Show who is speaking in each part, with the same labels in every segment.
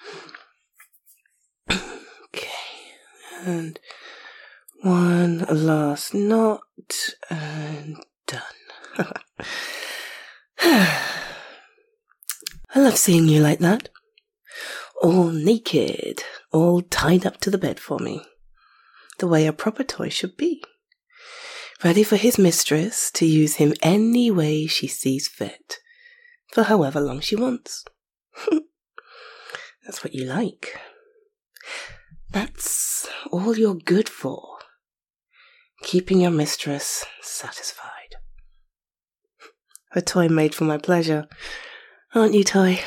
Speaker 1: Okay, and one last knot, and done. I love seeing you like that. All naked, all tied up to the bed for me. The way a proper toy should be. Ready for his mistress to use him any way she sees fit, for however long she wants. That's what you like. That's all you're good for. Keeping your mistress satisfied. A toy made for my pleasure, aren't you, toy?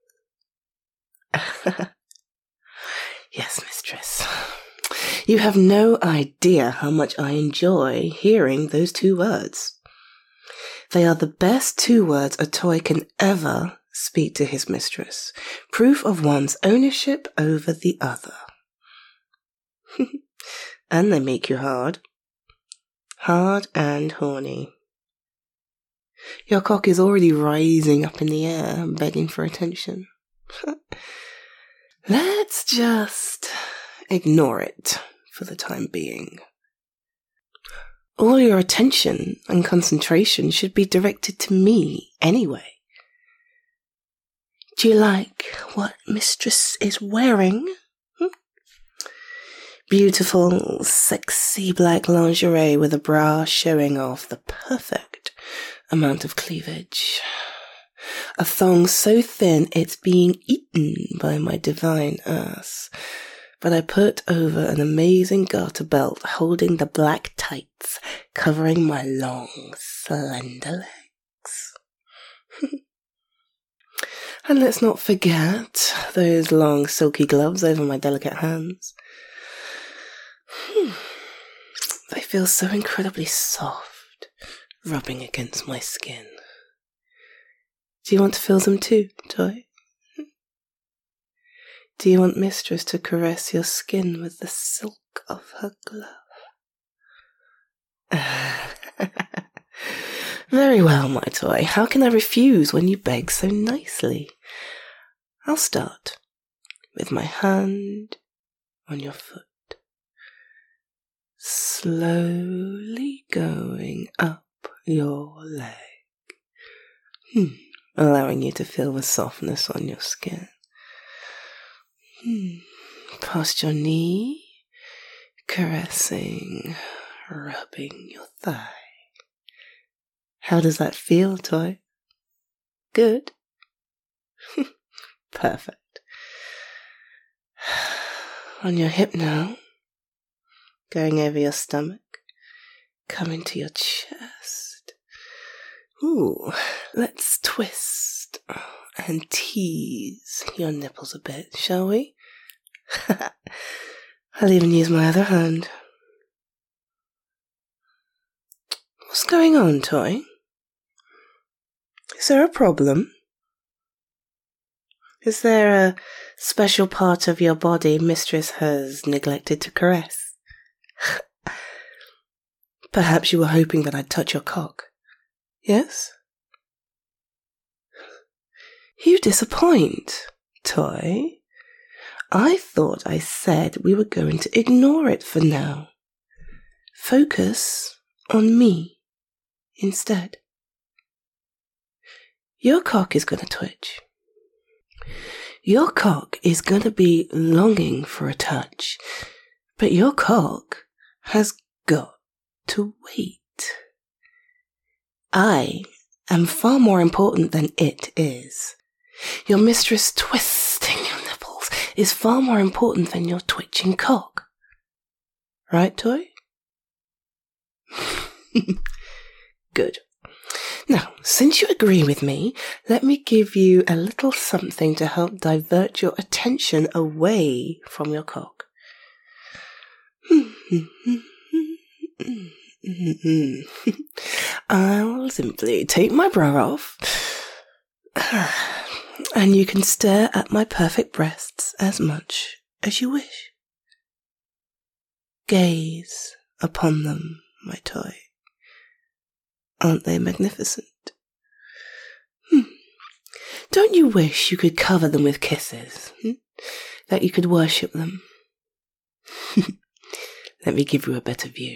Speaker 1: Yes, mistress. You have no idea how much I enjoy hearing those 2 words. They are the best 2 words a toy can ever speak to his mistress. Proof of one's ownership over the other. And they make you hard. Hard and horny. Your cock is already rising up in the air, begging for attention. Let's just ignore it for the time being. All your attention and concentration should be directed to me anyway. Do you like what mistress is wearing? Beautiful, sexy black lingerie with a bra showing off the perfect amount of cleavage. A thong so thin it's being eaten by my divine ass. But I put over an amazing garter belt holding the black tights, covering my long, slender legs. And let's not forget those long, silky gloves over my delicate hands. They feel so incredibly soft, rubbing against my skin. Do you want to feel them too, toy? Do you want mistress to caress your skin with the silk of her glove? Very well, my toy. How can I refuse when you beg so nicely? I'll start with my hand on your foot, slowly going up your leg, allowing you to feel the softness on your skin. Past your knee, caressing, rubbing your thigh. How does that feel, toy? Good? Perfect. On your hip now, going over your stomach, coming to your chest. Ooh, let's twist and tease your nipples a bit, shall we? I'll even use my other hand. What's going on, toy? Is there a problem? Is there a special part of your body mistress has neglected to caress? Perhaps you were hoping that I'd touch your cock. Yes? You disappoint, toy. I thought I said we were going to ignore it for now. Focus on me instead. Your cock is going to twitch. Your cock is going to be longing for a touch, but your cock has got to wait. I am far more important than it is. Your mistress twisting your nipples is far more important than your twitching cock. Right, toy? Good. Now, since you agree with me, let me give you a little something to help divert your attention away from your cock. I'll simply take my bra off, and you can stare at my perfect breasts as much as you wish. Gaze upon them, my toy. Aren't they magnificent? Don't you wish you could cover them with kisses? That you could worship them? Let me give you a better view.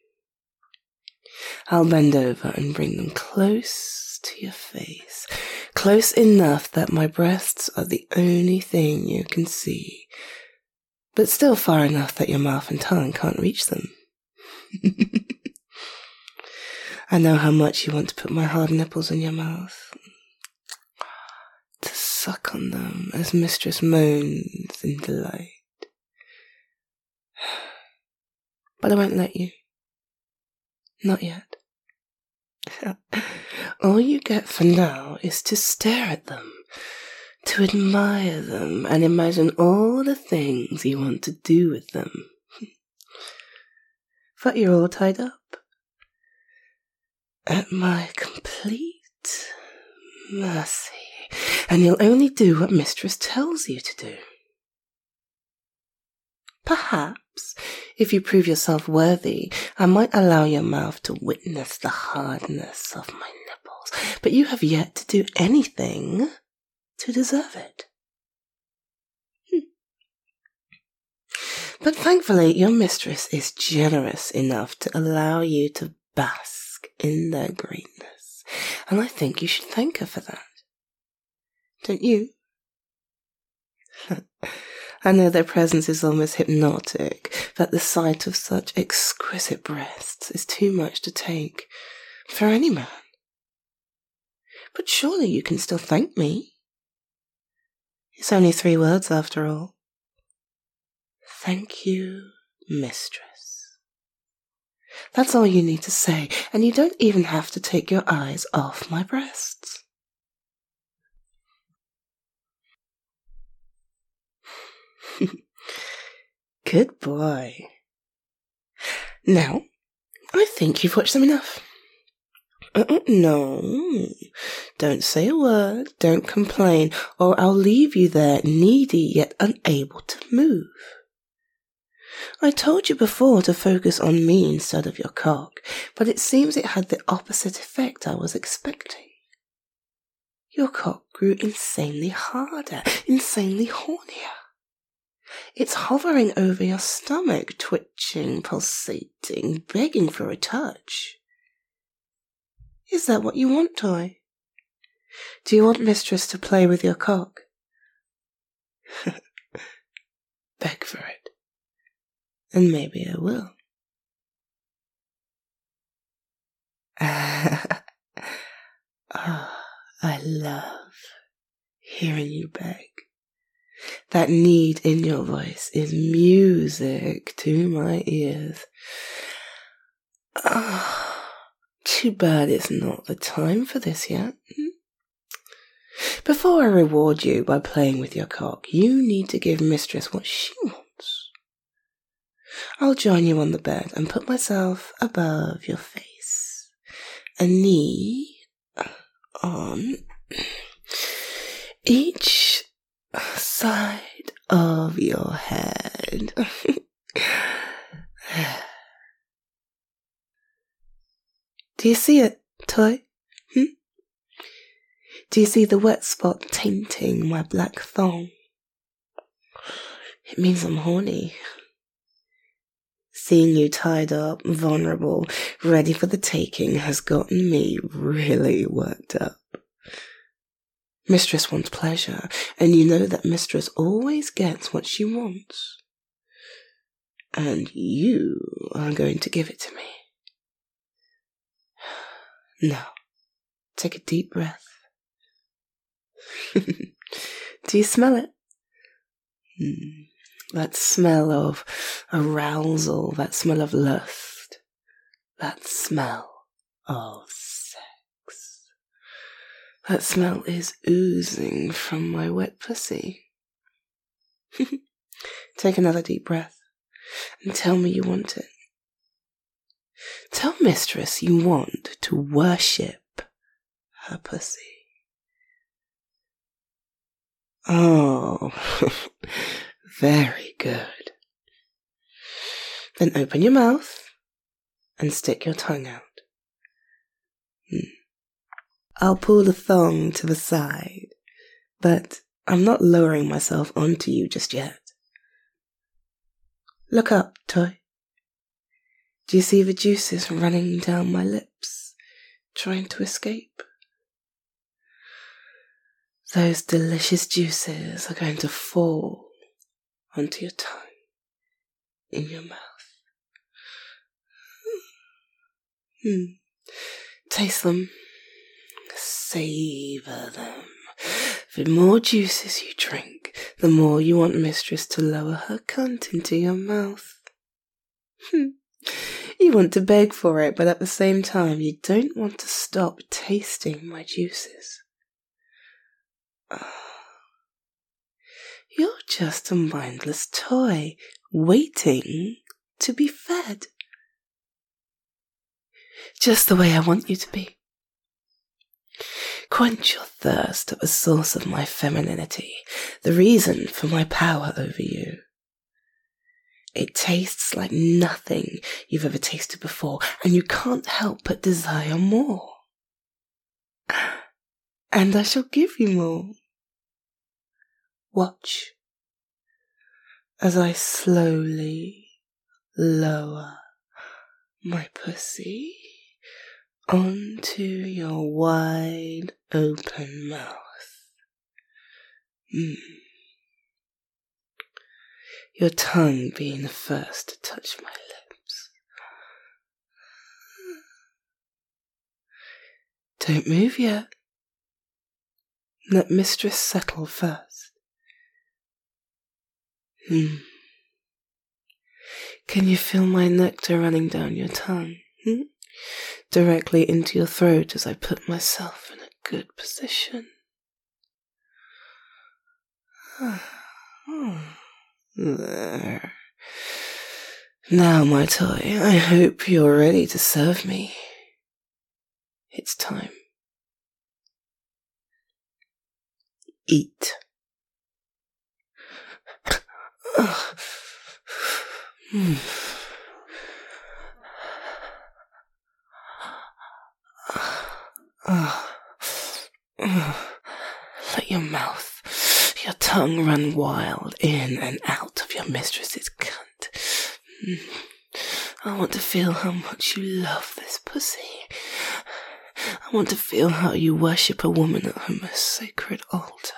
Speaker 1: I'll bend over and bring them close to your face. Close enough that my breasts are the only thing you can see, but still far enough that your mouth and tongue can't reach them. I know how much you want to put my hard nipples in your mouth, to suck on them as Mistress moans in delight. But I won't let you. Not yet. All you get for now is to stare at them, to admire them, and imagine all the things you want to do with them. But you're all tied up. At my complete mercy, and you'll only do what Mistress tells you to do. Perhaps, if you prove yourself worthy, I might allow your mouth to witness the hardness of my nipples, but you have yet to do anything to deserve it. But thankfully, your mistress is generous enough to allow you to bask in their greatness, and I think you should thank her for that. Don't you? I know their presence is almost hypnotic, that the sight of such exquisite breasts is too much to take for any man. But surely you can still thank me. It's only 3 words after all. Thank you, mistress. That's all you need to say, and you don't even have to take your eyes off my breasts. Good boy. Now, I think you've watched them enough. No, don't say a word, don't complain, or I'll leave you there needy yet unable to move. I told you before to focus on me instead of your cock, but it seems it had the opposite effect I was expecting. Your cock grew insanely harder, insanely hornier. It's hovering over your stomach, twitching, pulsating, begging for a touch. Is that what you want, Toy? Do you want Mistress to play with your cock? Beg for it. And maybe I will. Oh, I love hearing you beg. That need in your voice is music to my ears. Too bad it's not the time for this yet. Before I reward you by playing with your cock, you need to give Mistress what she wants. I'll join you on the bed and put myself above your face, a knee on each side of your head. Do you see it, Toy? Do you see the wet spot tainting my black thong? It means I'm horny. Seeing you tied up, vulnerable, ready for the taking has gotten me really worked up. Mistress wants pleasure, and you know that Mistress always gets what she wants. And you are going to give it to me. Now, take a deep breath. Do you smell it? That smell of arousal, that smell of lust, that smell of sex. That smell is oozing from my wet pussy. Take another deep breath and tell me you want it. Tell Mistress you want to worship her pussy. Oh, very good. Then open your mouth and stick your tongue out. I'll pull the thong to the side but I'm not lowering myself onto you just yet. Look up, Toy. Do you see the juices running down my lips, trying to escape? Those delicious juices are going to fall onto your tongue, in your mouth. Taste them. Savor them. The more juices you drink, the more you want Mistress to lower her cunt into your mouth. You want to beg for it, but at the same time, you don't want to stop tasting my juices. You're just a mindless toy, waiting to be fed. Just the way I want you to be. Quench your thirst at the source of my femininity, the reason for my power over you. It tastes like nothing you've ever tasted before, and you can't help but desire more. And I shall give you more. Watch as I slowly lower my pussy onto your wide open mouth. Your tongue being the first to touch my lips. Don't move yet. Let Mistress settle first. Can you feel my nectar running down your tongue? Directly into your throat as I put myself in a good position. There. Now, my toy, I hope you're ready to serve me. It's time. Eat. Let your mouth, your tongue run wild in and out of your mistress's cunt. I want to feel how much you love this pussy. I want to feel how you worship a woman at her most sacred altar.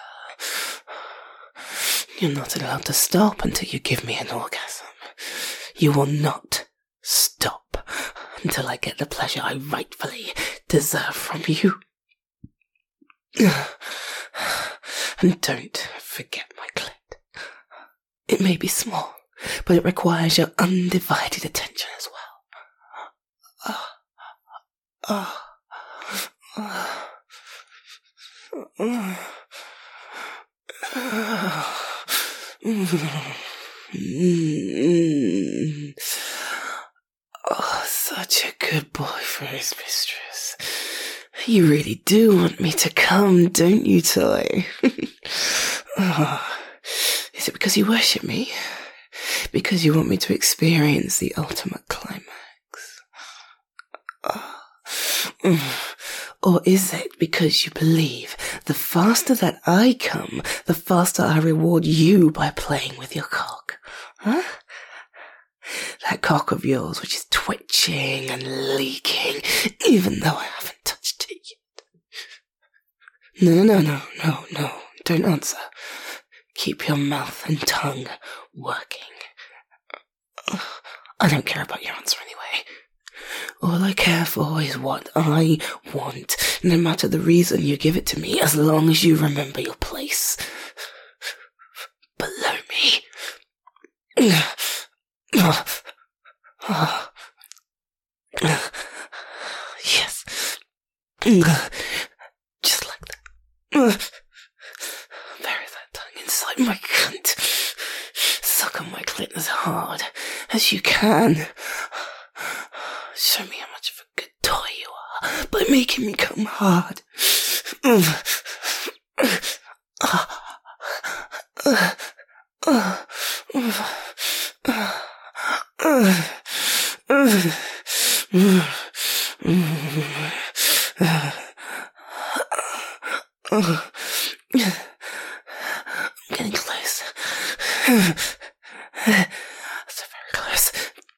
Speaker 1: You're not allowed to stop until you give me an orgasm. You will not stop until I get the pleasure I rightfully deserve from you. And don't forget my clit. It may be small, but it requires your undivided attention as well. Oh, such a good boy for his mistress. You really do want me to come, don't you, Toy? Is it because you worship me? Because you want me to experience the ultimate climax? Or is it because you believe the faster that I come, the faster I reward you by playing with your cock? Huh? That cock of yours which is twitching and leaking, even though I haven't touched it yet. No, don't answer. Keep your mouth and tongue working. I don't care about your answer anyway. All I care for is what I want, no matter the reason you give it to me, as long as you remember your place. Below me. Yes. Just like that. Bury that tongue inside my cunt. Suck on my clit as hard as you can. Show me how much of a good toy you are by making me come hard. So very close.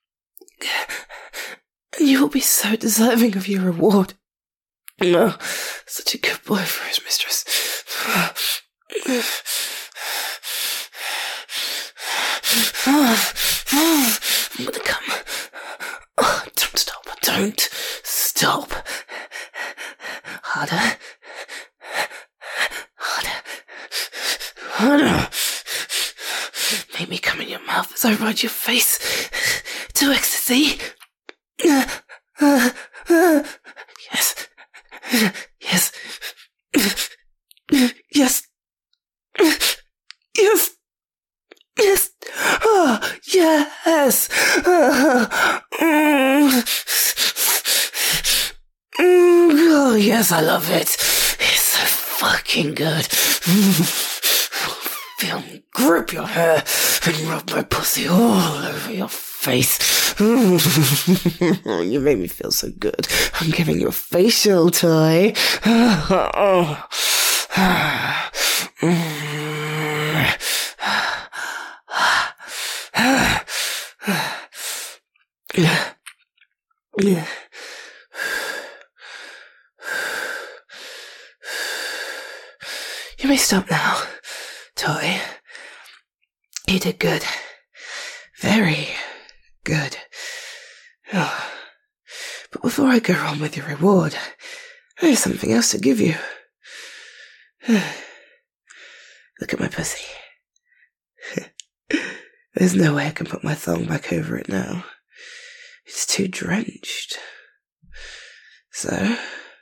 Speaker 1: And you will be so deserving of your reward. Oh, such a good boy for his mistress. I'm gonna come. Oh, don't stop. Don't stop. Harder. Harder. Make me come in your mouth as I ride your face to ecstasy. Yes. Yes. Yes. Yes. Yes. Oh, yes. Oh, yes, I love it. It's so fucking good. Feel me grip your hair and rub my pussy all over your face. You make me feel so good. I'm giving you a facial toy. You may stop now, toy. You did good. Very good. Oh. But before I go on with your reward, there's something else to give you. Look at my pussy. There's no way I can put my thong back over it now. It's too drenched. So,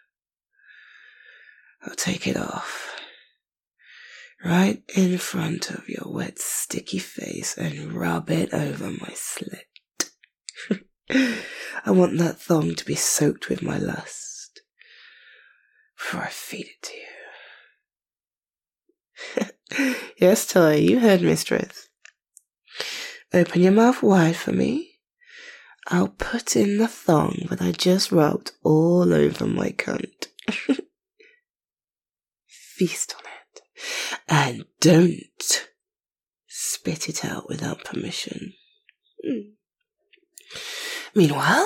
Speaker 1: I'll take it off. Right in front of your wet, sticky face and rub it over my slit. I want that thong to be soaked with my lust before I feed it to you. Yes, Toy, you heard, mistress. Open your mouth wide for me. I'll put in the thong that I just rubbed all over my cunt. Feast on it. And don't spit it out without permission. Meanwhile,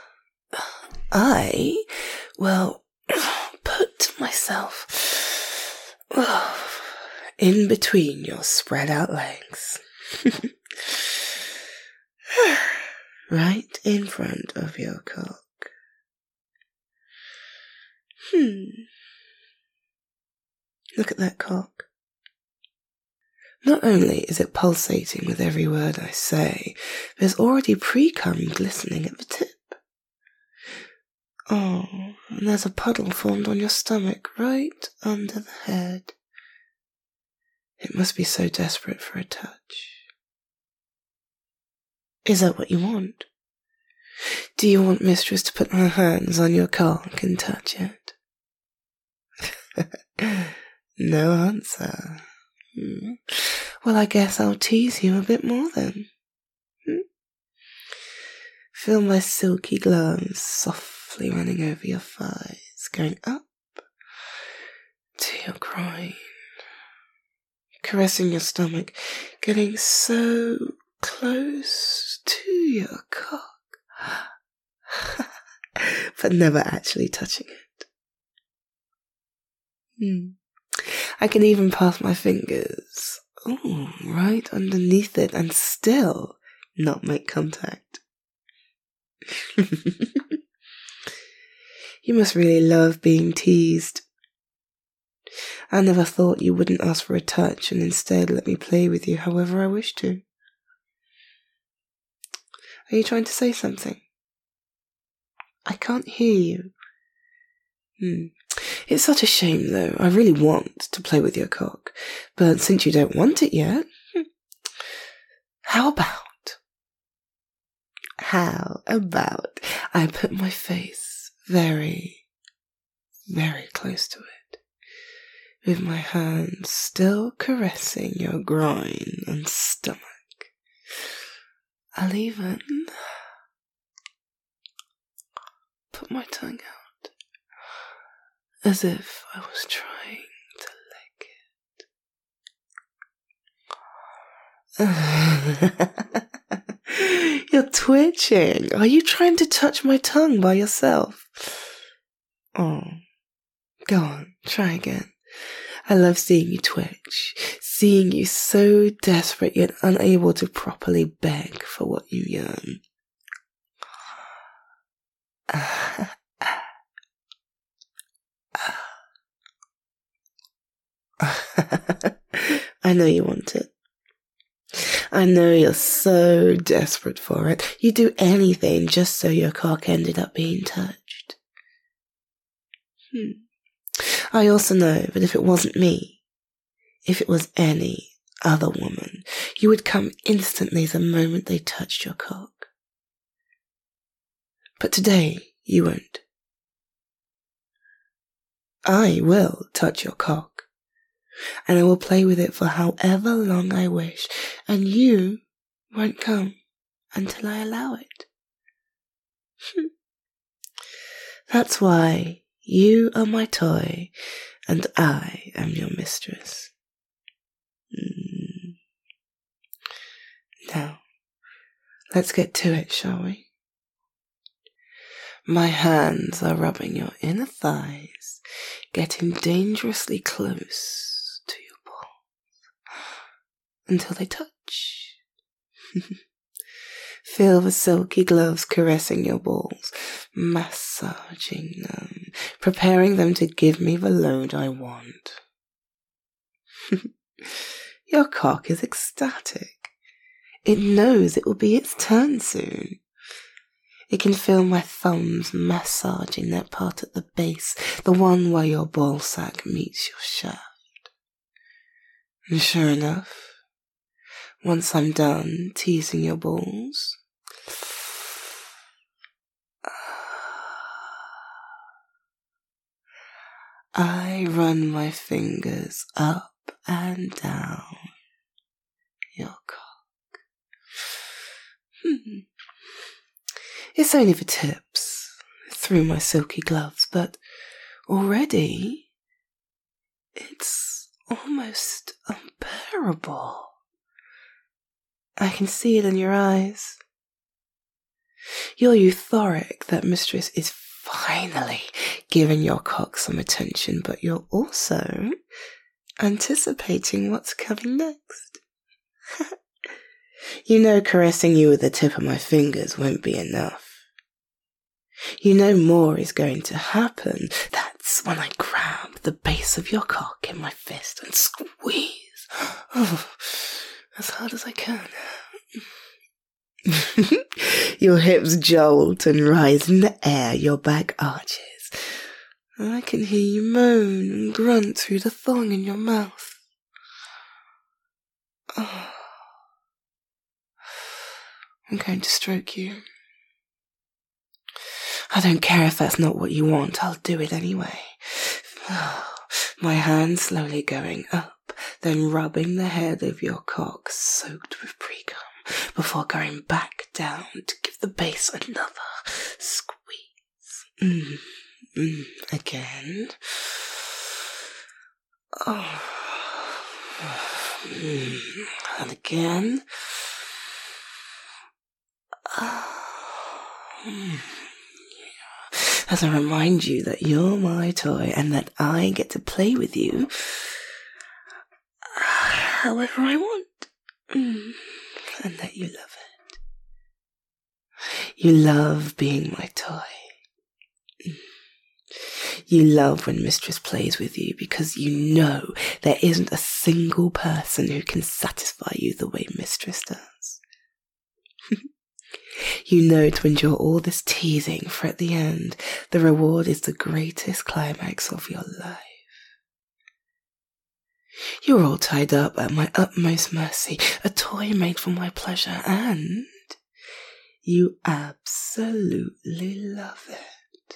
Speaker 1: I will put myself in between your spread out legs. Right in front of your cock. Look at that cock. Not only is it pulsating with every word I say, there's already pre-cum glistening at the tip. Oh, and there's a puddle formed on your stomach right under the head. It must be so desperate for a touch. Is that what you want? Do you want mistress to put her hands on your cock and touch it? No answer. Well, I guess I'll tease you a bit more then. Feel my silky gloves softly running over your thighs, going up to your groin, caressing your stomach, getting so close to your cock, but never actually touching it. I can even pass my fingers right underneath it and still not make contact. You must really love being teased. I never thought you wouldn't ask for a touch and instead let me play with you however I wish to. Are you trying to say something? I can't hear you. It's such a shame, though. I really want to play with your cock. But since you don't want it yet, how about I put my face very, very close to it, with my hands still caressing your groin and stomach. I'll even put my tongue out, as if I was trying to lick You're twitching. Are you trying to touch my tongue by yourself? Oh, go on, try again. I love seeing you twitch, seeing you so desperate yet unable to properly beg for what you yearn. I know you want it. I know you're so desperate for it. You'd do anything just so your cock ended up being touched. I also know that if it wasn't me, if it was any other woman, you would come instantly the moment they touched your cock. But today, you won't. I will touch your cock, and I will play with it for however long I wish, and you won't come until I allow it. That's why you are my toy, and I am your mistress. Now, let's get to it, shall we? My hands are rubbing your inner thighs, getting dangerously close to your balls, until they touch. Feel the silky gloves caressing your balls, massaging them, preparing them to give me the load I want. Your cock is ecstatic. It knows it will be its turn soon. It can feel my thumbs massaging that part at the base, the one where your ballsack meets your shaft. And sure enough, once I'm done teasing your balls, I run my fingers up and down your cock. It's only the tips, through my silky gloves, but already it's almost unbearable. I can see it in your eyes. You're euphoric that mistress is finally giving your cock some attention, but you're also anticipating what's coming next. You know caressing you with the tip of my fingers won't be enough. You know more is going to happen. That's when I grab the base of your cock in my fist and squeeze as hard as I can. Your hips jolt and rise in the air, your back arches. I can hear you moan and grunt through the thong in your mouth. I'm going to stroke you. I don't care if that's not what you want, I'll do it anyway. My hand slowly going up, then rubbing the head of your cock soaked with pre-cum, before going back down to give the base another squeeze. Again. And again. As I remind you that you're my toy and that I get to play with you however I want, and that you love it. You love being my toy. You love when mistress plays with you because you know there isn't a single person who can satisfy you the way mistress does. You know to endure all this teasing, for at the end, the reward is the greatest climax of your life. You're all tied up at my utmost mercy, a toy made for my pleasure, and you absolutely love it.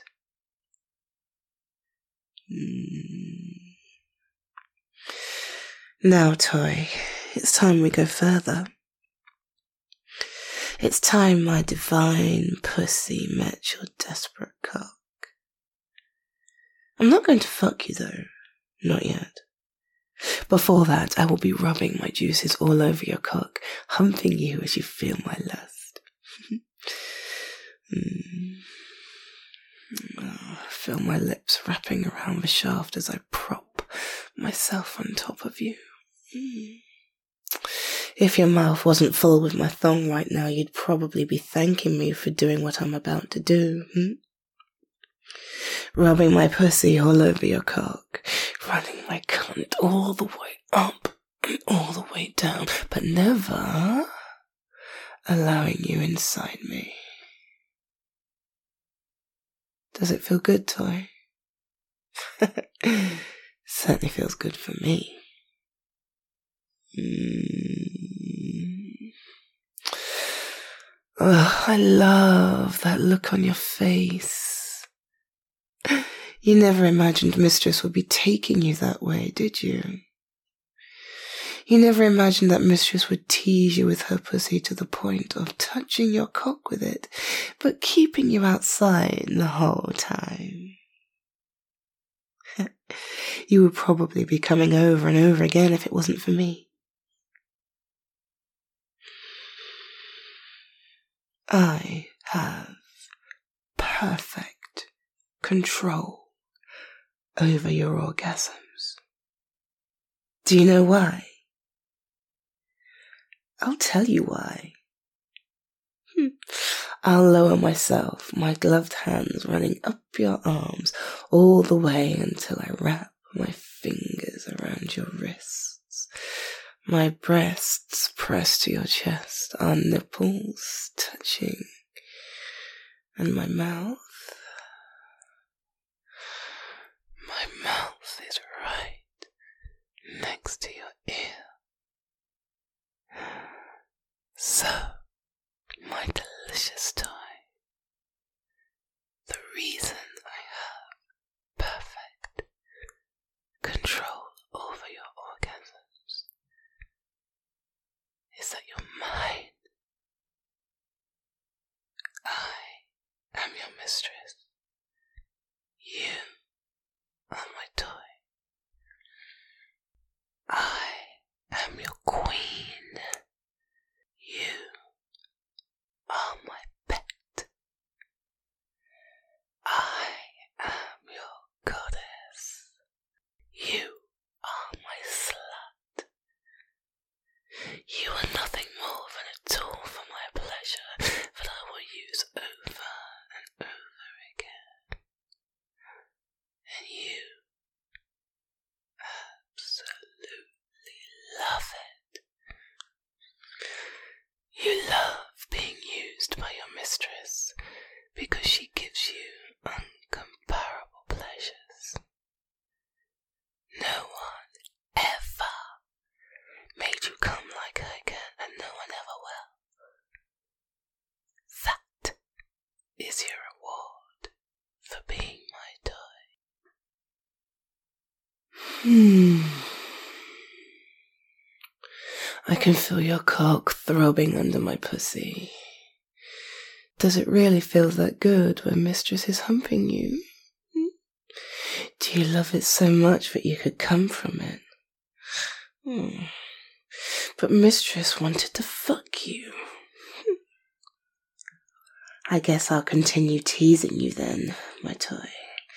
Speaker 1: Now, toy, it's time we go further. It's time my divine pussy met your desperate cock. I'm not going to fuck you though, not yet. Before that, I will be rubbing my juices all over your cock, humping you as you feel my lust. Feel my lips wrapping around the shaft as I prop myself on top of you. If your mouth wasn't full with my thong right now, you'd probably be thanking me for doing what I'm about to do. Rubbing my pussy all over your cock, running my cunt all the way up and all the way down, but never allowing you inside me. Does it feel good, Toy? Certainly feels good for me. Oh, I love that look on your face. You never imagined Mistress would be taking you that way, did you? You never imagined that Mistress would tease you with her pussy to the point of touching your cock with it, but keeping you outside the whole time. You would probably be coming over and over again if it wasn't for me. I have perfect control over your orgasms. Do you know why? I'll tell you why. I'll lower myself, my gloved hands running up your arms all the way until I wrap my fingers around your wrists. My breasts pressed to your chest, our nipples touching, and my mouth is right next to your ear. So, my delicious toy, the reason I have perfect control over your orgasms is that you're mine. I am your mistress. You are my toy. I am your queen. You are my pet. I am your goddess. You are my slut. You are nothing more than a tool for my pleasure that I will use over and over again. And you absolutely love it. You love being used by your mistress because she gives you uncomparable pleasures. No one ever made you come like I can, and no one ever will. That is your reward for being my toy. I can feel your cock throbbing under my pussy. Does it really feel that good when Mistress is humping you? Do you love it so much that you could come from it? But Mistress wanted to fuck you. I guess I'll continue teasing you then, my toy.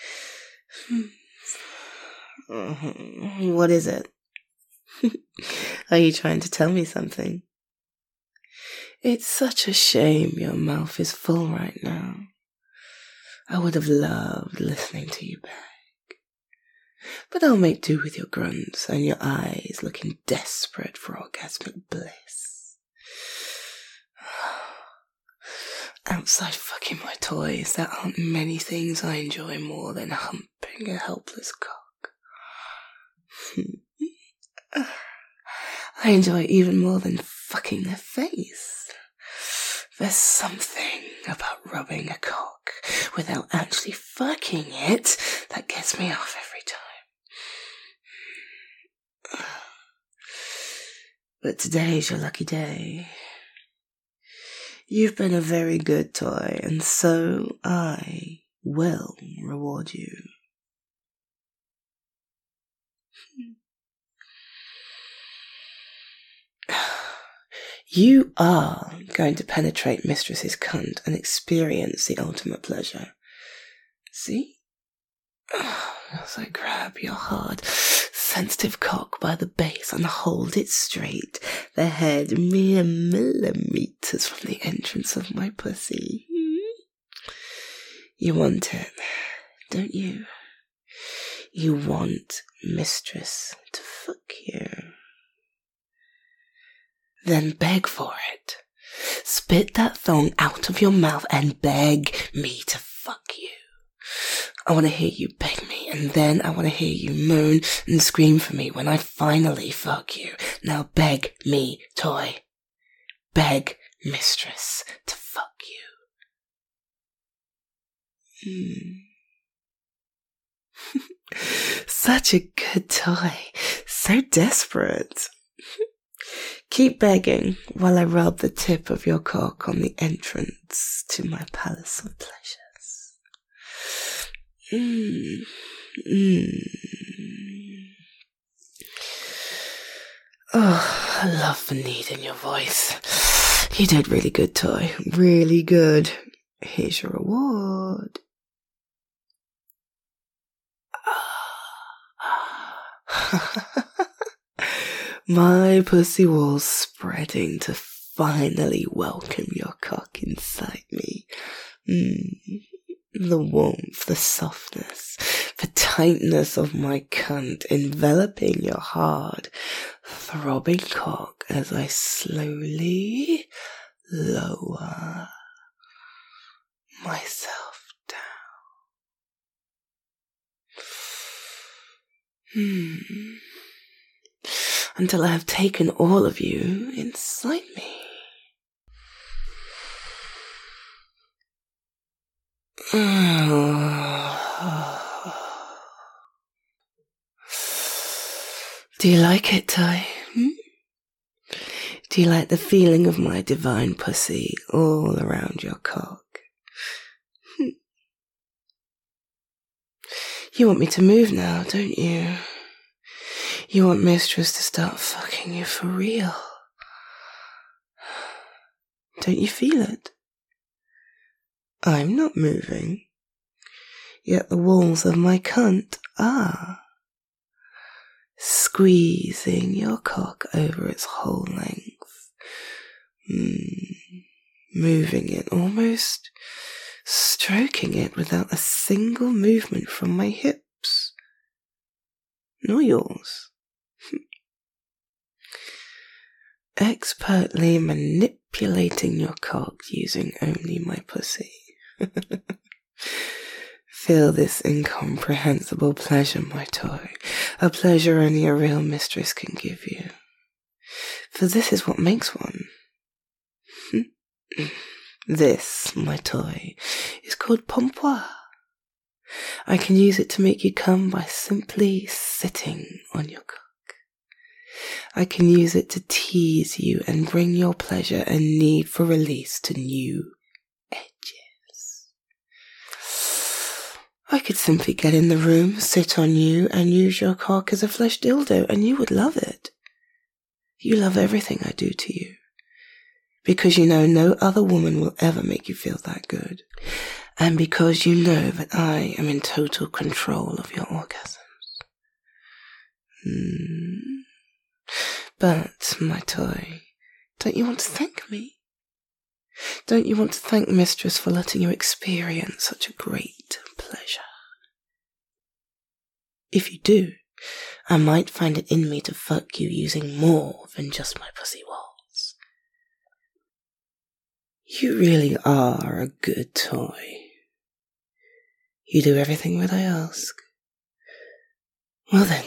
Speaker 1: What is it? Are you trying to tell me something? It's such a shame your mouth is full right now. I would have loved listening to you back. But I'll make do with your grunts and your eyes looking desperate for orgasmic bliss. Outside fucking my toys, there aren't many things I enjoy more than humping a helpless cock. I enjoy even more than fucking their face. There's something about rubbing a cock without actually fucking it that gets me off every time. But today's your lucky day. You've been a very good toy, and so I will reward you. You are going to penetrate Mistress's cunt and experience the ultimate pleasure. See? As I grab your hard, sensitive cock by the base and hold it straight, the head mere millimeters from the entrance of my pussy. You want it, don't you? You want Mistress to fuck you. Then beg for it. Spit that thong out of your mouth and beg me to fuck you. I want to hear you beg me, and then I want to hear you moan and scream for me when I finally fuck you. Now beg me, toy. Beg Mistress to fuck you. Such a good toy. So desperate. Keep begging while I rub the tip of your cock on the entrance to my palace of pleasures. Oh, I love the need in your voice. You did really good, toy. Really good. Here's your reward. My pussy walls spreading to finally welcome your cock inside me. The warmth, the softness, the tightness of my cunt enveloping your hard, throbbing cock as I slowly lower myself down. Until I have taken all of you inside me. Do you like it, Ty? Do you like the feeling of my divine pussy all around your cock? You want me to move now, don't you? You want Mistress to start fucking you for real. Don't you feel it? I'm not moving, yet the walls of my cunt are. Squeezing your cock over its whole length. Moving it, almost stroking it without a single movement from my hips. Nor yours. Expertly manipulating your cock using only my pussy. Feel this incomprehensible pleasure, my toy, a pleasure only a real mistress can give you. For this is what makes one. This, my toy, is called pompoir. I can use it to make you come by simply sitting on your cock. I can use it to tease you and bring your pleasure and need for release to new edges. I could simply get in the room, sit on you, and use your cock as a flesh dildo, and you would love it. You love everything I do to you, because you know no other woman will ever make you feel that good, and because you know that I am in total control of your orgasms. But, my toy, don't you want to thank me? Don't you want to thank Mistress for letting you experience such a great pleasure? If you do, I might find it in me to fuck you using more than just my pussy walls. You really are a good toy. You do everything that I ask. Well then,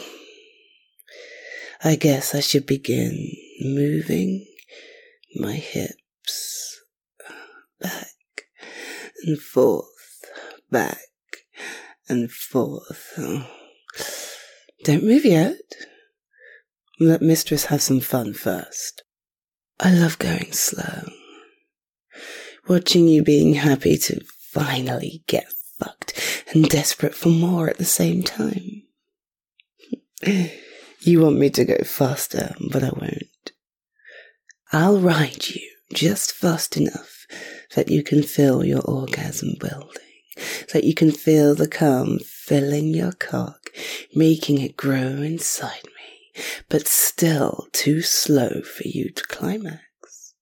Speaker 1: I guess I should begin moving my hips back and forth, back and forth. Don't move yet. Let Mistress have some fun first. I love going slow. Watching you being happy to finally get fucked and desperate for more at the same time. You want me to go faster, but I won't. I'll ride you just fast enough that you can feel your orgasm building, so that you can feel the cum filling your cock, making it grow inside me, but still too slow for you to climax.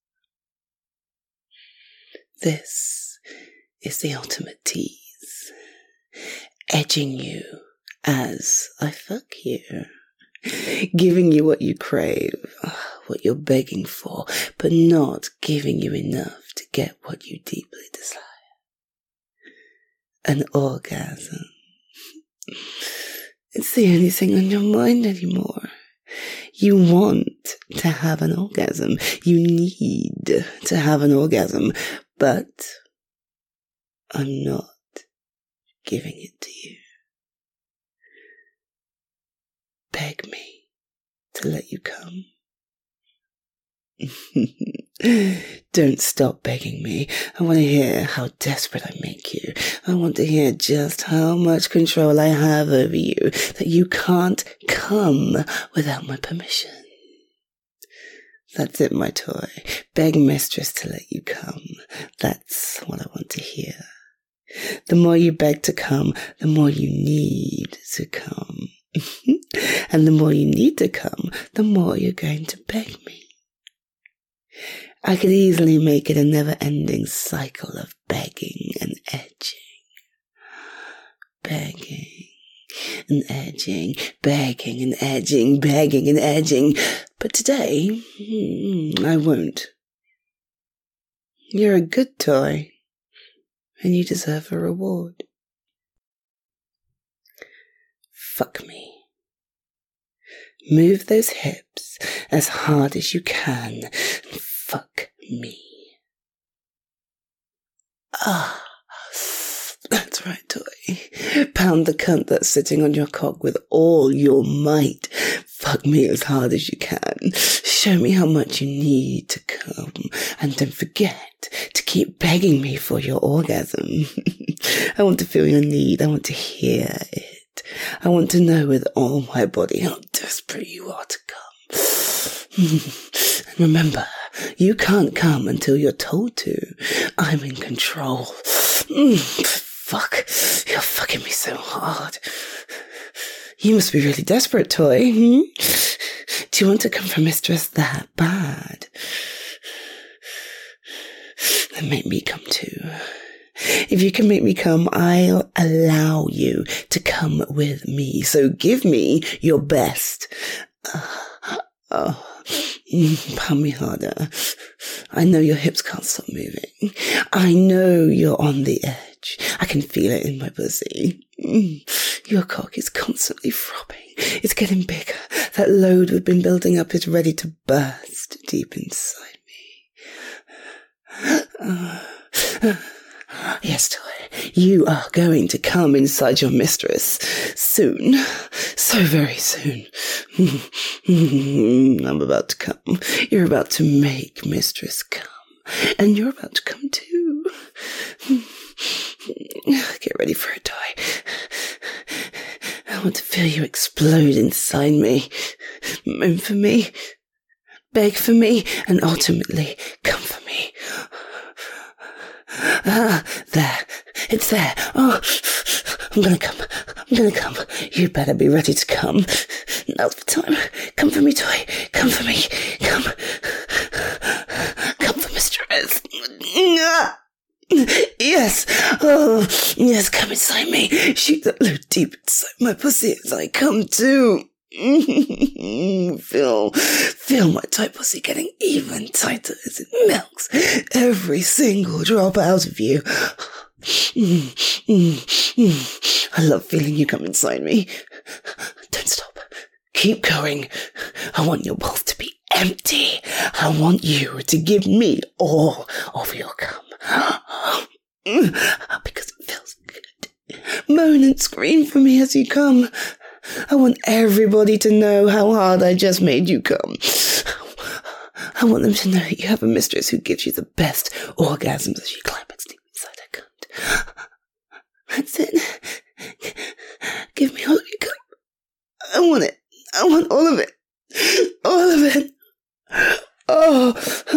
Speaker 1: This is the ultimate tease, edging you as I fuck you. Giving you what you crave, what you're begging for, but not giving you enough to get what you deeply desire. An orgasm. It's the only thing on your mind anymore. You want to have an orgasm. You need to have an orgasm, but I'm not giving it to you. Beg me to let you come. Don't stop begging me. I want to hear how desperate I make you. I want to hear just how much control I have over you, that you can't come without my permission. That's it, my toy. Beg mistress to let you come. That's what I want to hear. The more you beg to come, the more you need to come. And the more you need to come, the more you're going to beg me. I could easily make it a never-ending cycle of begging and edging. Begging and edging, begging and edging, begging and edging. But today, I won't. You're a good toy, and you deserve a reward. Fuck me. Move those hips as hard as you can and fuck me. Ah, that's right, toy. Pound the cunt that's sitting on your cock with all your might. Fuck me as hard as you can. Show me how much you need to come. And don't forget to keep begging me for your orgasm. I want to feel your need. I want to hear it. I want to know with all my body how desperate you are to come. And remember, you can't come until you're told to. I'm in control. Fuck, you're fucking me so hard. You must be really desperate, toy. Do you want to come for mistress that bad? Then make me come too. If you can make me come, I'll allow you to come with me. So give me your best. Pound me harder. I know your hips can't stop moving. I know you're on the edge. I can feel it in my pussy. Your cock is constantly throbbing. It's getting bigger. That load we've been building up is ready to burst deep inside me. Yes, toy, you are going to come inside your mistress soon. So very soon. I'm about to come. You're about to make mistress come. And you're about to come too. Get ready for it, toy. I want to feel you explode inside me. Moan for me. Beg for me. And ultimately, come for me. There. It's there. Oh, I'm gonna come. I'm gonna come. You better be ready to come. Now's the time. Come for me, toy. Come for me. Come. Come for mistress. Yes. Oh, yes, come inside me. Shoot that load deep inside my pussy as I come too. Feel my tight pussy getting even tighter as it melts every single drop out of you. I love feeling you come inside me. Don't stop. Keep going. I want your balls to be empty. I want you to give me all of your cum. Because it feels good. Moan and scream for me as you come. I want everybody to know how hard I just made you come. I want them to know that you have a mistress who gives you the best orgasms as you climax deep inside her cunt. That's it. Give me all of your cum. I want it. I want all of it. All of it. Oh.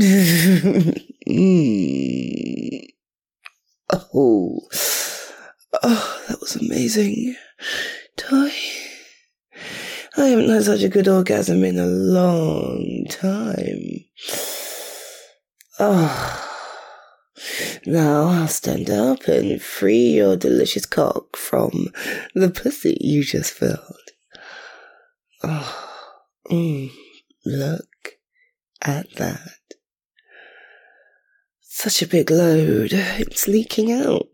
Speaker 1: Mm. Oh, that was amazing. Toy, I haven't had such a good orgasm in a long time. Now I'll stand up and free your delicious cock from the pussy you just filled. Look at that. Such a big load. It's leaking out.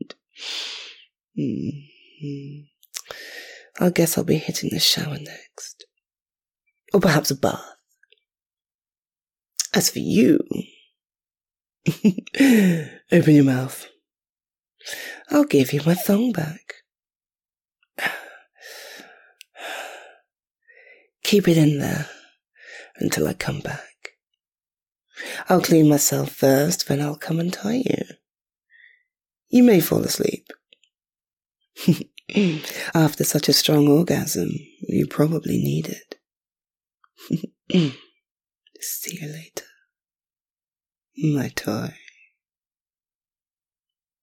Speaker 1: I guess I'll be hitting the shower next. Or perhaps a bath. As for you, open your mouth. I'll give you my thong back. Keep it in there until I come back. I'll clean myself first, then I'll come and tie you. You may fall asleep. After such a strong orgasm, you probably need it. See you later, my toy.